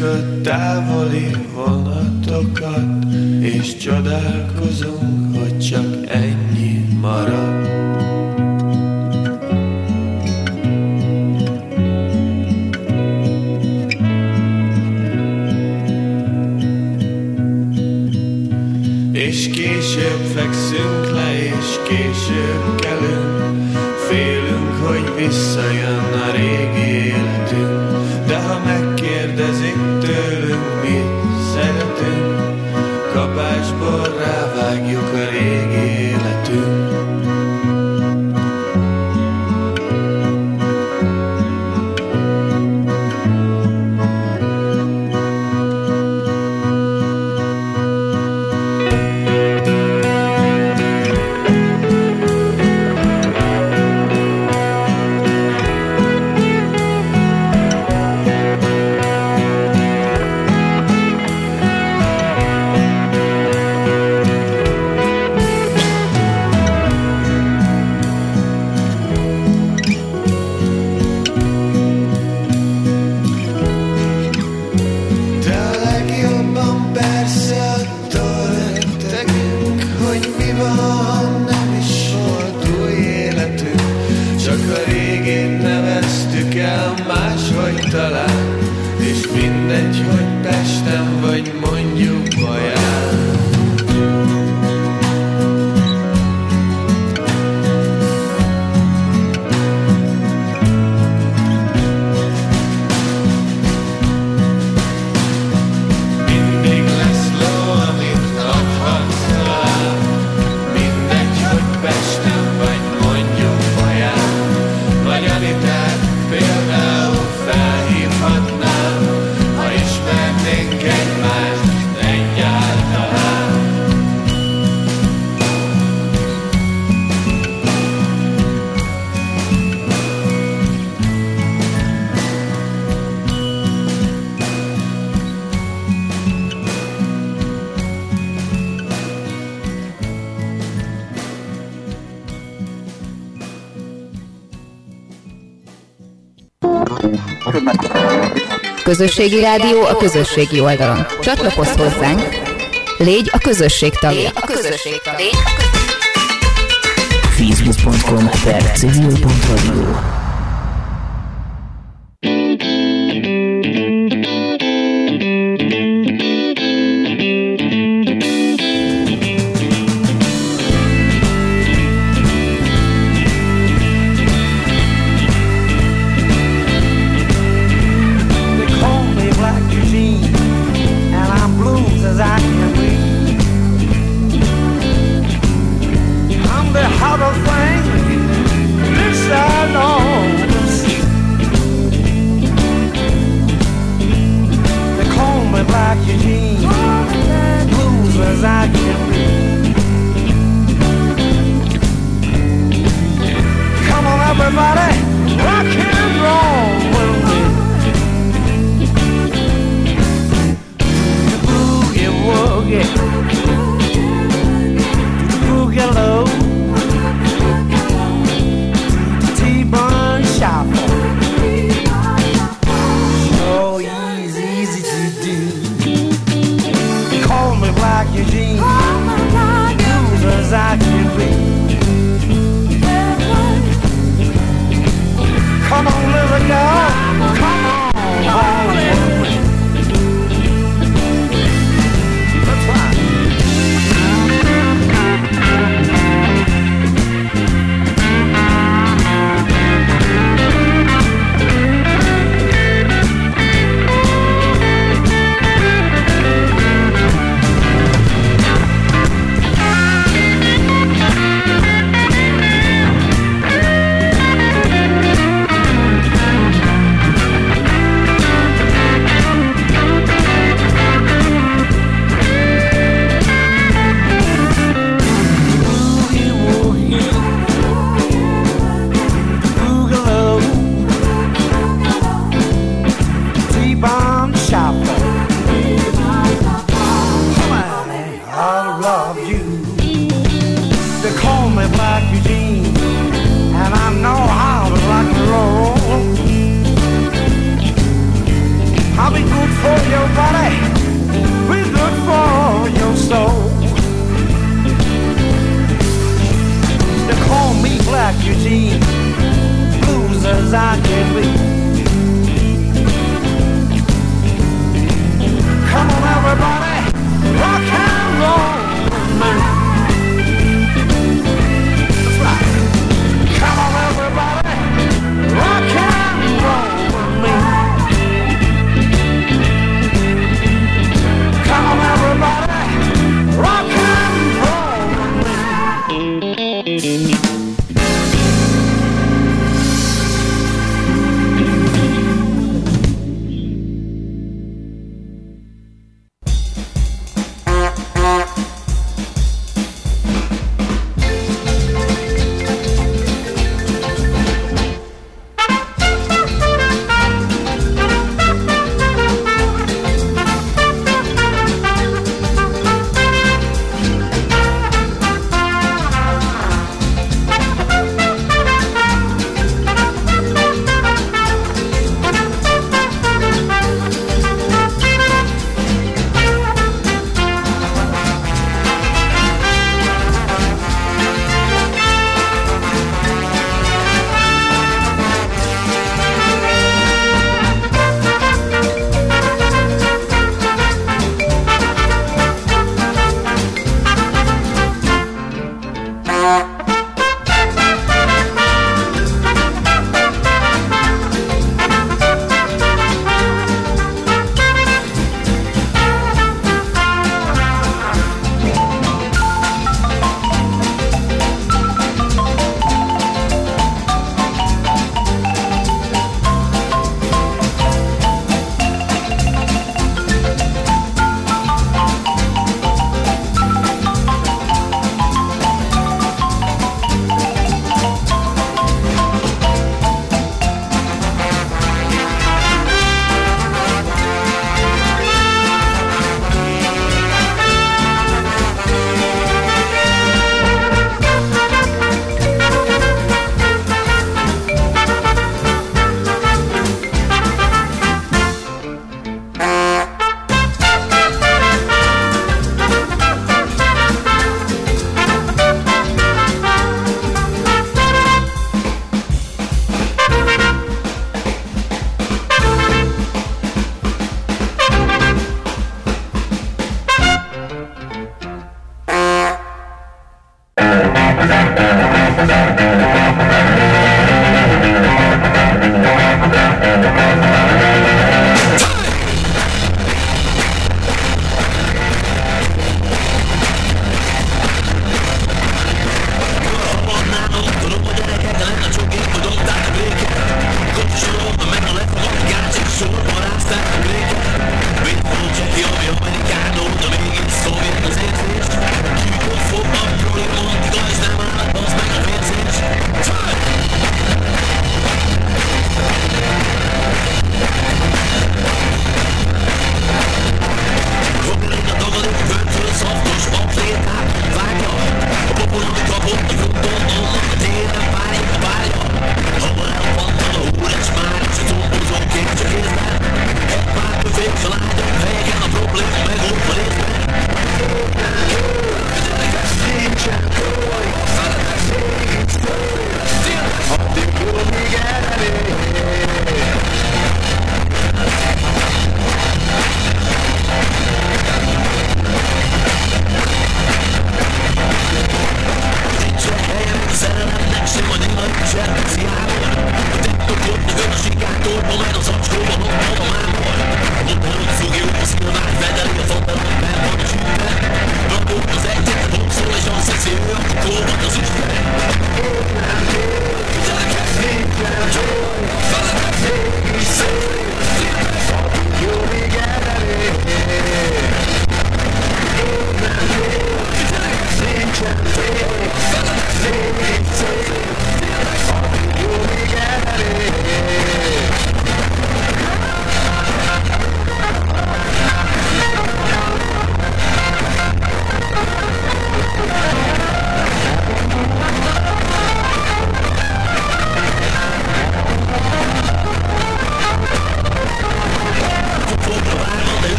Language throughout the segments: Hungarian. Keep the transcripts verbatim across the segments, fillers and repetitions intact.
a távoli vonatokat, és csodálkozunk, hogy csak ennyi marad. És később fekszünk le, és később kelünk, félünk, hogy visszajön a régi életünk. De ha megkérdezik tőlünk, mit szeretünk, kapásból rávágjuk a régi életünk. Közösségi rádió a közösségi oldalon. Csatlakozz hozzánk, légy a közösség tagja. A közösség tagja. facebook pont com per civil pont radio. as I can be. Come on everybody, rock and roll with me. That's right. Come on everybody, rock and roll with me. Come on everybody, rock and roll with me.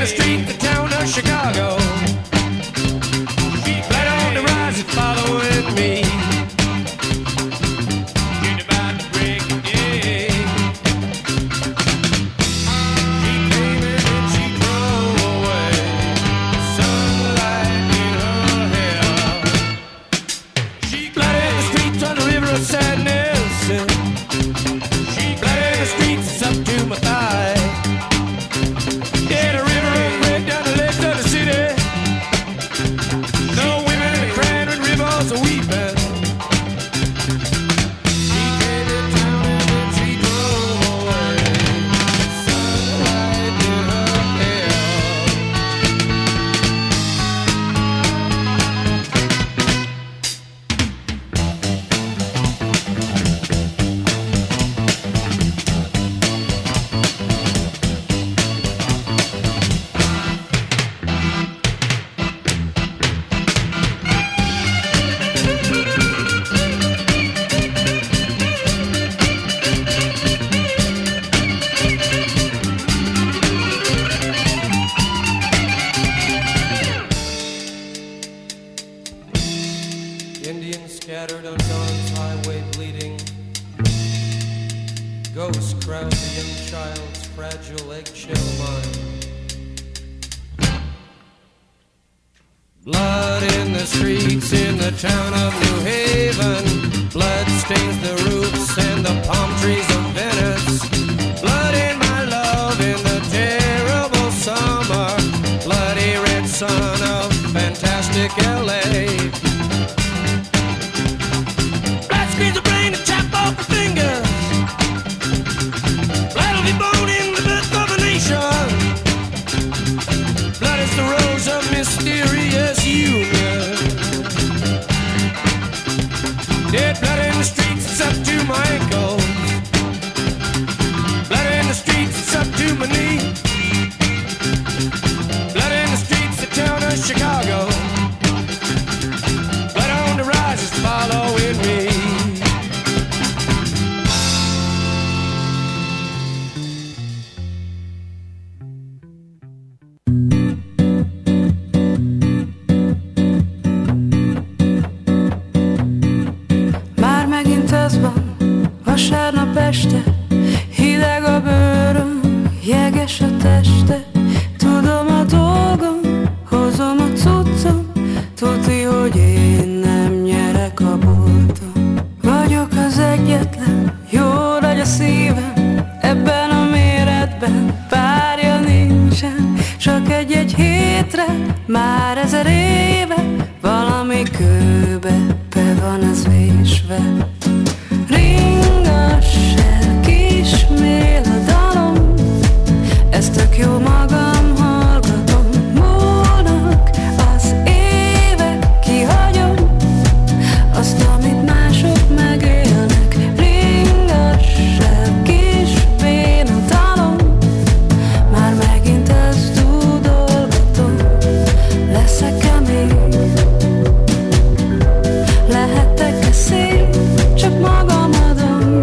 street, the town of Chicago. She fled on the rise and following me. She's about to break again. She came in and she drove away. Sunlight in her hair. She fled in the streets on the river of sadness. She fled in the streets, it's up to my thigh. Yeah, the river runs right down the legs of the city. No women are crying when rivers are weeping. She came to town and then she drove away. Sunlight in her hair. Indians scattered on Dawn's highway bleeding. Ghosts crowd the young child's fragile eggshell mind. Blood in the streets in the town of New Haven. Blood stains the roofs and the palm trees of Venice. Blood in my love in the terrible summer. Bloody red sun of fantastic L A. Blood screens the brain and chop off the fingers. Blood will be born in the birth of a nation. Blood is the rose of mysterious union. Dead blood in the streets, it's up to my ankles. Blood in the streets, it's up to my knee. Blood in the streets, the town of Chicago. Blood on the rise is following me. Már megint az van, vasárnap este, hideg a bőröm, jeges a teste. Tudom a dolgom, hozom a cuccom, tudni, hogy én nem nyerek a bolton. Vagyok az egyetlen, jó nagy a szívem, ebben a méretben párja nincsen. Csak egy-egy hétre, már ezer éve, valami kőbe be van ez vésve. Ringass el, kismél a dalom, ezt tök jó magam hallgatom. Múlnak az évek, kihagyom azt, amit mások megélnek. Ringass el, kis béna dalom, már megint ezt dúdolgatom. Leszek-e még? Lehetek-e szép? Csak magam adom.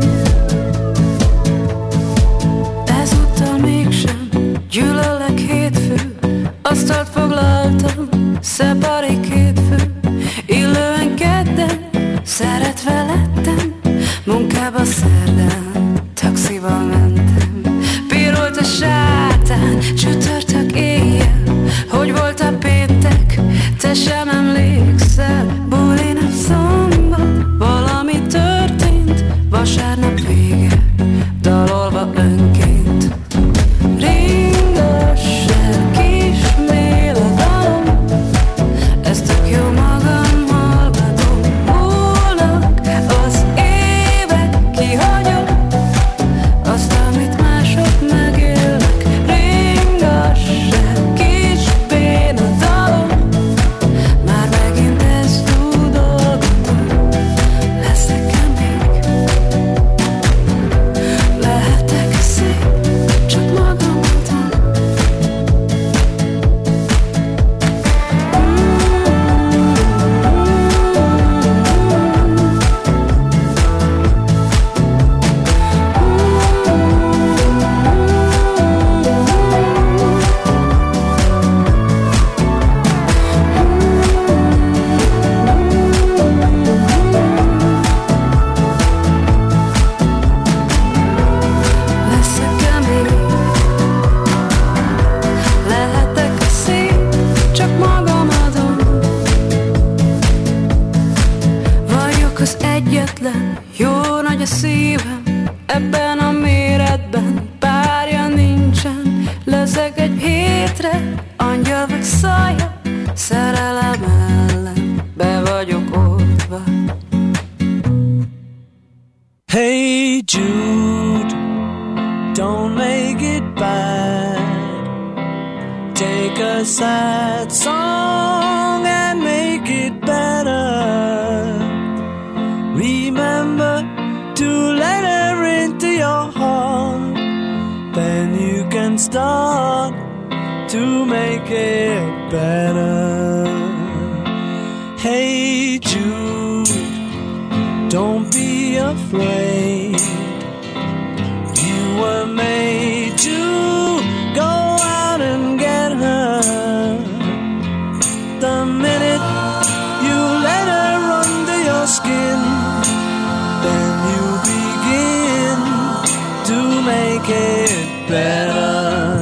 Ezúttal mégsem gyűlölek hétfő. Asztalt foglaltam, szepari két fő. Illően kedden, szeretve lettem. Munkába szerdán, taxival mentem. Pirolt a sátán, csütörtök éjjel. Hogy volt a péntek, te sem emlékszel. Buli nap szombat, valami történt. Vasárnap vége, dalolva önként. Ringass el, kismél a dalom, ezt tök jó magam hallgatom. Múlnak az évek, kihagyom létre, angyal vagy szajja, szerelem ellen be vagyok oltva. Hey Jude, don't make it bad. Take a sad song and make it better. Remember to let her into your heart. Then you can start to make it better. Hey Jude, don't be afraid. You were made to go out and get her. The minute you let her under your skin, then you begin to make it better.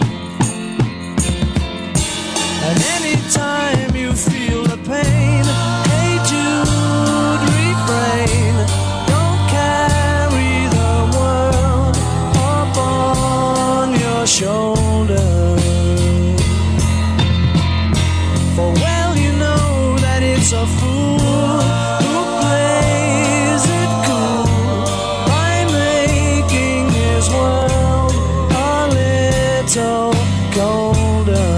And anytime you feel the pain, hey Jude, refrain. Don't carry the world upon your shoulder. For well you know that it's a fool who plays it cool by making his world a little colder.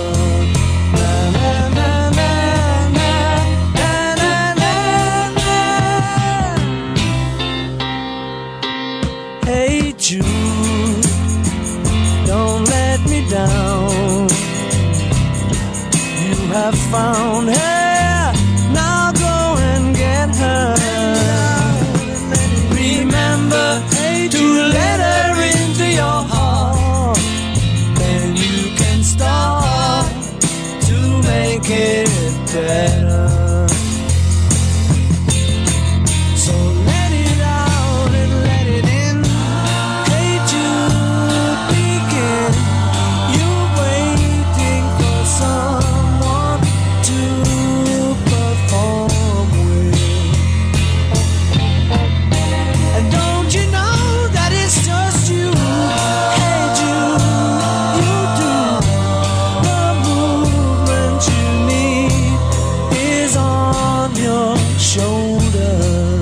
Hey Jude, don't let me down. You have found her, now go and get her. Remember to let her into your heart. Then you can start to make it better. So let it out and let it in. Hey Jude, begin. You're waiting for someone to perform with. And don't you know that it's just you? Hey Jude, you do. The movement you need is on your shoulder.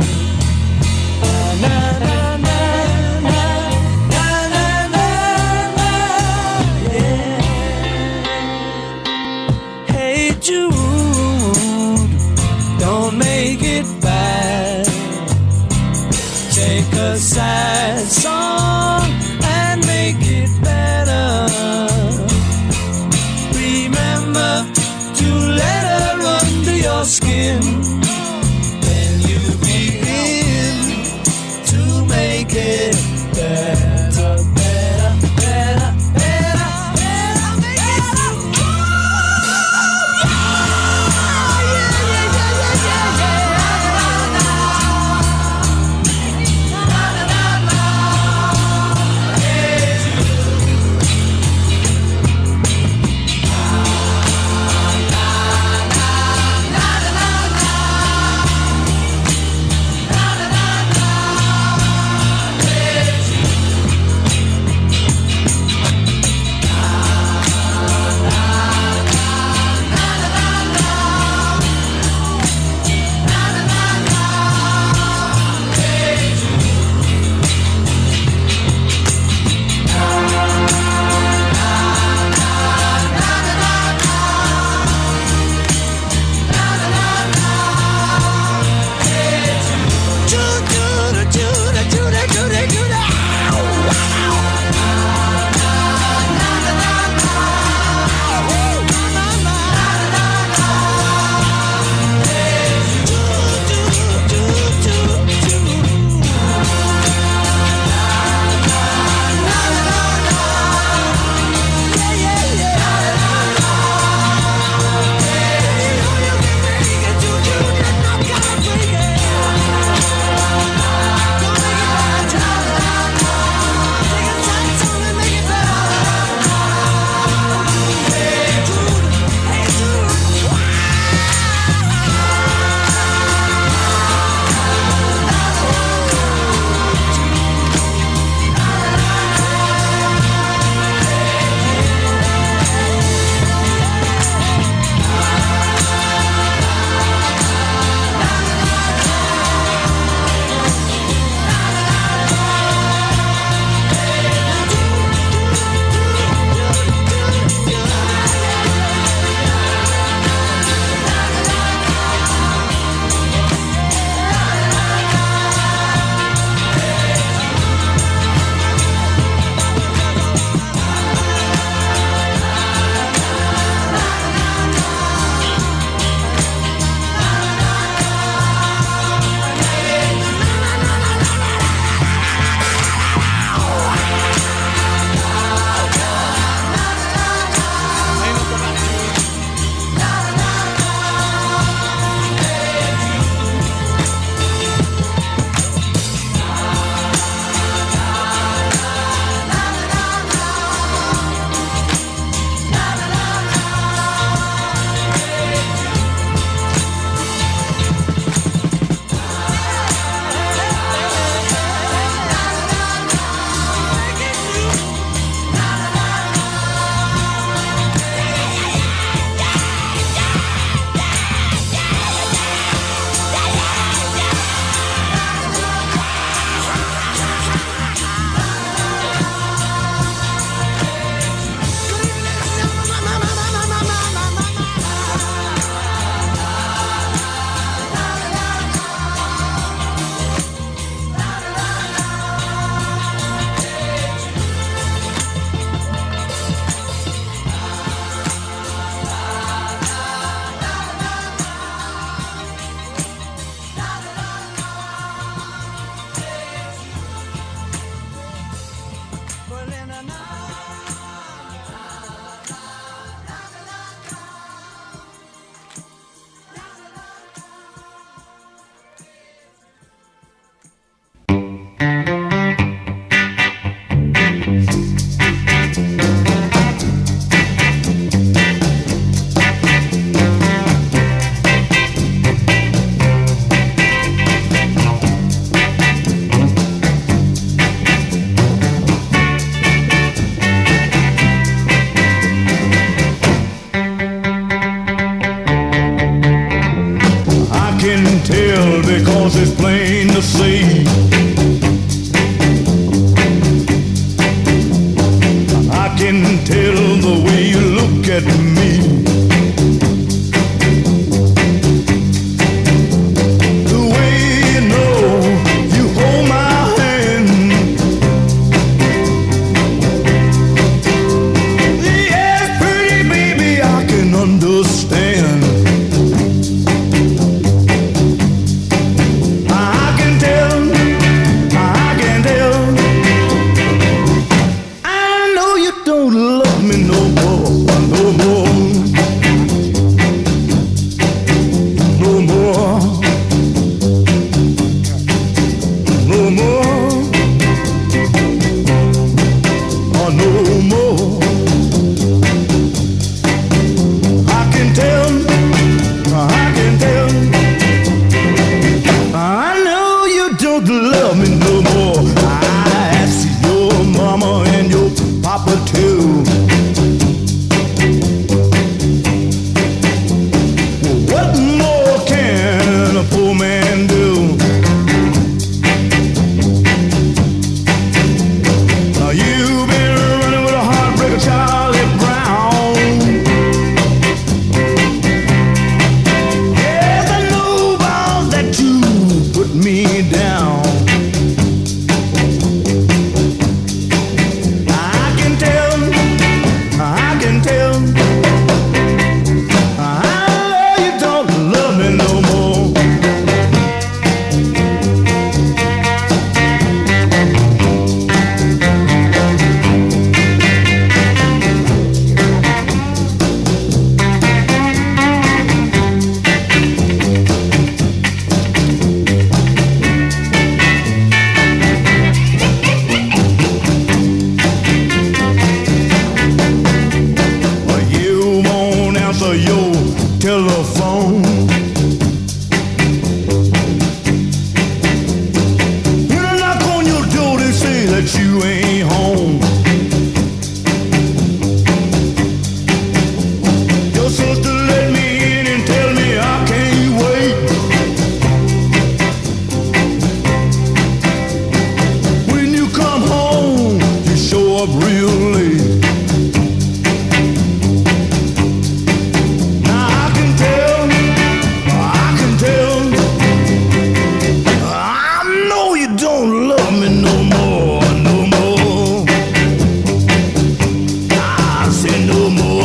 Na, na, na, na, na, na, na, na, yeah. Hey Jude, don't make it bad. Take a sad song and make it better. Remember to let her under your skin.